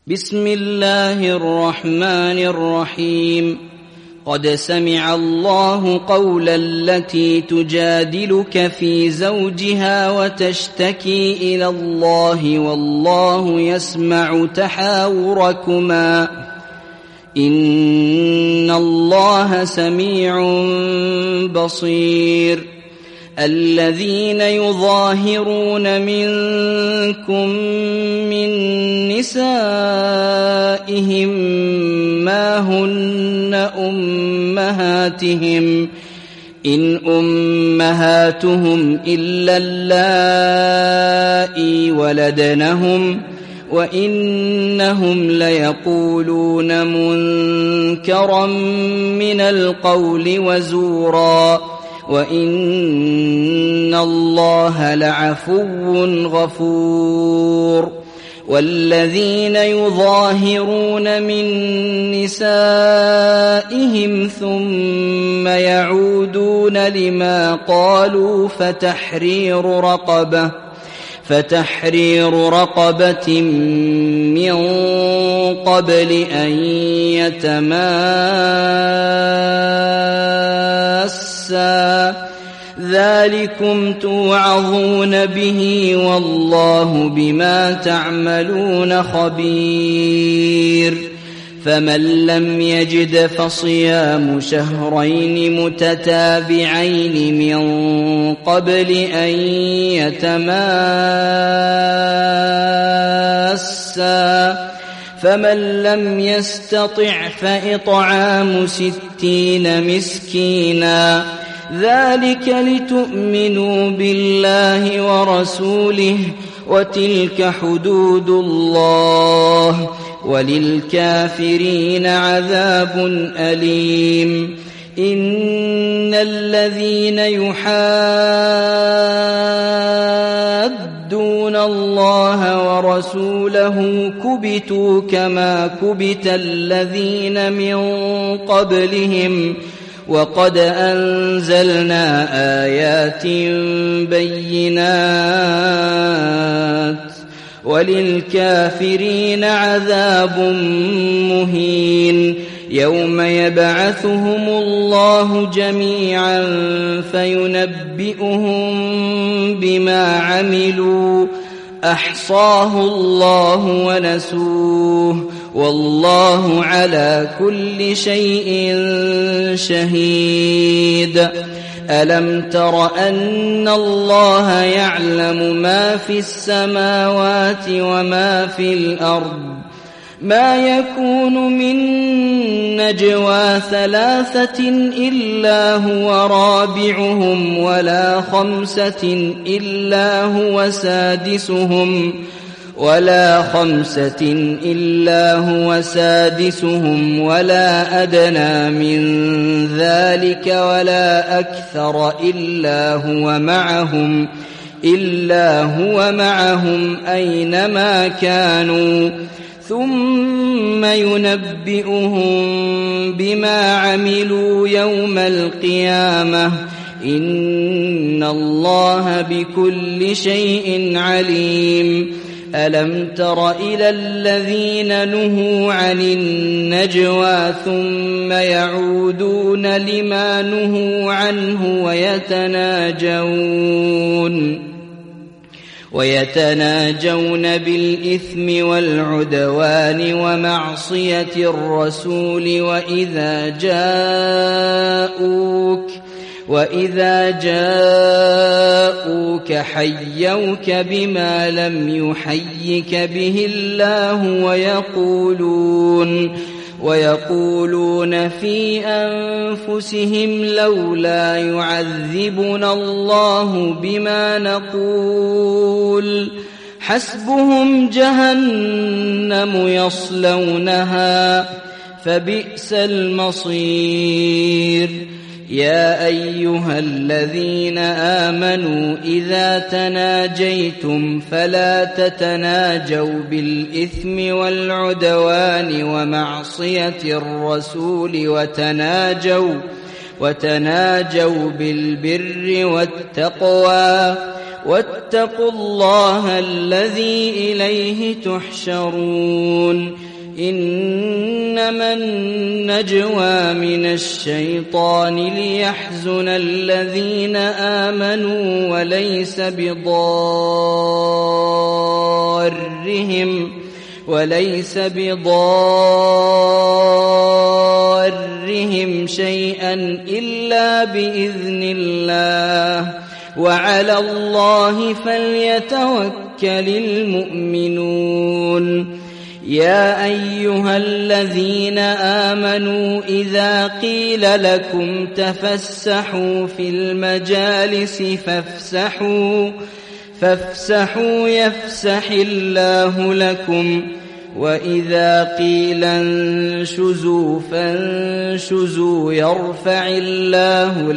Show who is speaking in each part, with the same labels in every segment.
Speaker 1: بسم الله الرحمن الرحيم. قد سمع الله قول التي تجادلك في زوجها وتشتكي إلى الله والله يسمع تحاوركما إن الله سميع بصير. الذين يظاهرون منكم من نسائهم ما هن أمهاتهم إن أمهاتهم إلا اللائي ولدنهم وإنهم ليقولون منكرا من القول وزورا وإن الله لعفو غفور. والذين يظاهرون من نسائهم ثم يعودون لما قالوا فتحرير رقبة من قبل أن يتماسا ذلكم توعظون به والله بما تعملون خبير. فمن لم يجد فصيام شهرين متتابعين من قبل أن يتماسا فمن لم يستطع فإطعام 60 مسكينا ذلك لتؤمنوا بالله ورسوله وتلك حدود الله وللكافرين عذاب أليم. إن الذين يحادون الله ورسوله كبتوا كما كبت الذين من قبلهم وقد أنزلنا آيات بينات وللكافرين عذاب مهين. يوم يبعثهم الله جميعا فينبئهم بما عملوا أحصاه الله ونسوه والله على كل شيء شهيد. ألم تر أن الله يعلم ما في السماوات وما في الأرض ما يكون من نجوى 3 إلا هو رابعهم ولا 5 إلا هو سادسهم ولا أدنى من ذلك ولا أكثر إلا هو معهم أينما كانوا ثم ينبئهم بما عملوا يوم القيامة إن الله بكل شيء عليم. ألم تر إلى الذين نهوا عن النجوى ثم يعودون لما نهوا عنه ويتناجون بالإثم والعدوان ومعصية الرسول وإذا جاءوك حيوك بما لم يحيك به الله ويقولون في أنفسهم لولا يعذبنا الله بما نقول حسبهم جهنم يصلونها فبئس المصير. يا أيها الذين آمنوا إذا تناجيتم فلا تتناجوا بالإثم والعدوان ومعصية الرسول وتناجوا بالبر والتقوى واتقوا الله الذي إليه تحشرون. إنما النجوى من الشيطان ليحزن الذين آمنوا وليس بضارهم شيئا إلا بإذن الله وعلى الله فليتوكل المؤمنون. يا أيها الذين آمنوا إذا قيل لكم تفسحوا في المجالس فافسحوا يفسح الله لكم وإذا قيل انشزوا فانشزوا يرفع الله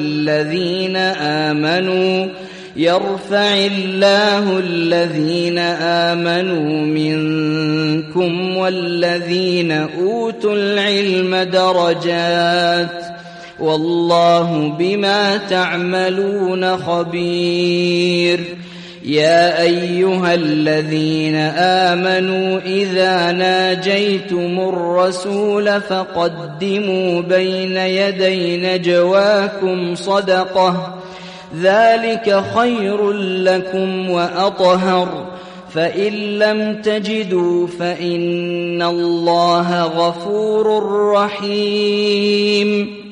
Speaker 1: الذين آمنوا منكم والذين أوتوا العلم درجات والله بما تعملون خبير. يا أيها الذين آمنوا إذا ناجيتم الرسول فقدموا بين يدي نجواكم صدقة ذلك خير لكم وأطهر فإن لم تجدوا فإن الله غفور رحيم.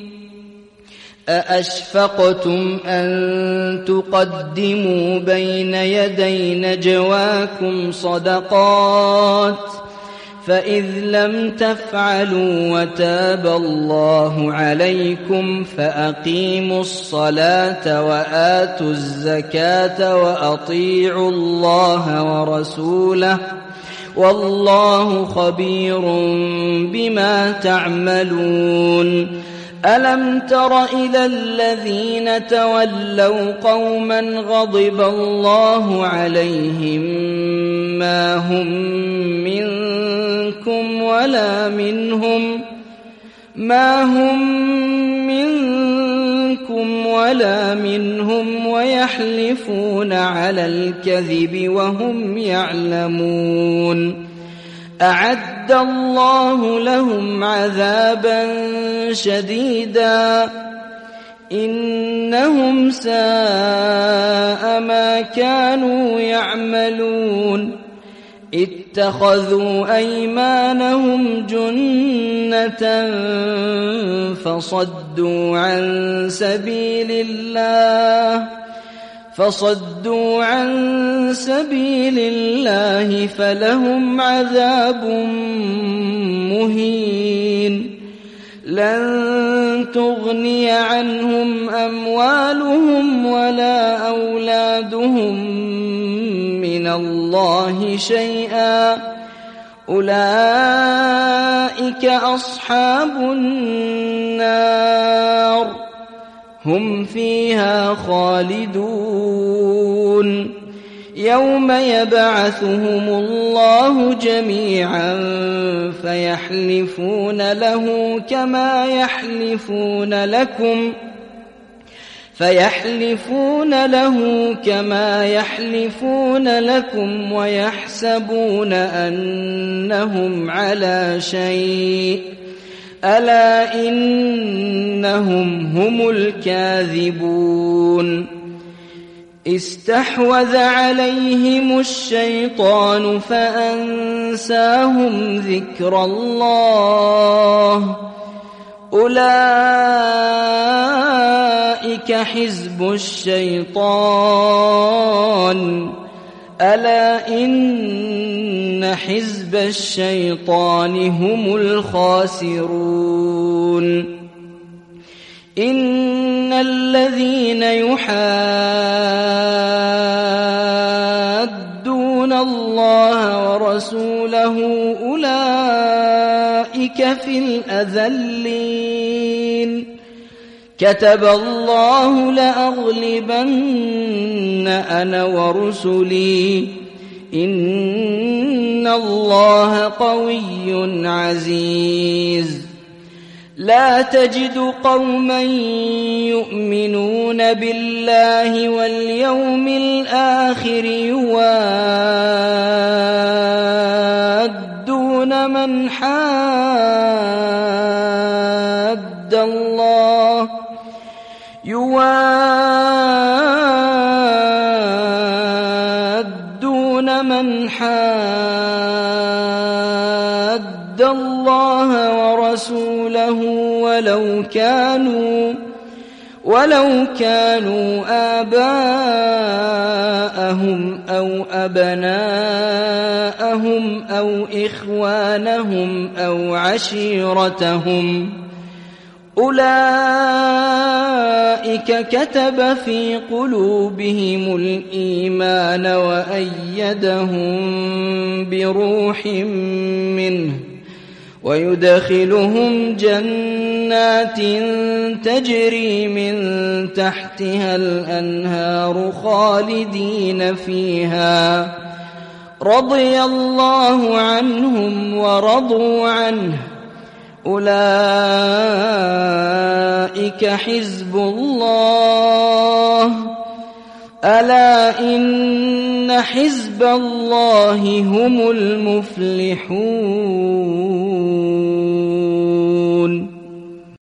Speaker 1: أأشفقتم أن تقدموا بين يدي نجواكم صدقات فإذ لم تفعلوا وتاب الله عليكم فأقيموا الصلاة وآتوا الزكاة وأطيعوا الله ورسوله والله خبير بما تعملون. ألم تر إلى الذين تولوا قوما غضب الله عليهم ما هم منكم ولا منهم ويحلفون على الكذب وهم يعلمون. أعد الله لهم عذابا شديدا إنهم ساء ما كانوا يعملون. اتخذوا أيمانهم جنة فصدوا عن سبيل الله فلهم عذاب مهين. لن تغني عنهم أموالهم ولا أولادهم من الله شيئا أولئك أصحاب النار هم فيها خالدون. يوم يبعثهم الله جميعا فيحلفون له كما يحلفون لكم ويحسبون أنهم على شيء ألا إنهم هم الكاذبون. استحوذ عليهم الشيطان فأنساهم ذكر الله أولئك حزب الشيطان ألا إن حزب الشيطان هم الخاسرون. إن الذين يحادون الله ورسوله أولئك في الأذلين. كتب الله لأغلبن أنا ورسلي إن الله قوي عزيز. لا تجد قوما يؤمنون بالله واليوم الآخر يوادون من حاد الله يوادون من حاد الله ورسوله ولو كانوا آباءهم أو أبناءهم أو إخوانهم أو عشيرتهم أولئك كتب في قلوبهم الإيمان وأيدهم بروح منه ويدخلهم جنات تجري من تحتها الأنهار خالدين فيها رضي الله عنهم ورضوا عنه أولئك حزب الله ألا إن حزب الله هم المفلحون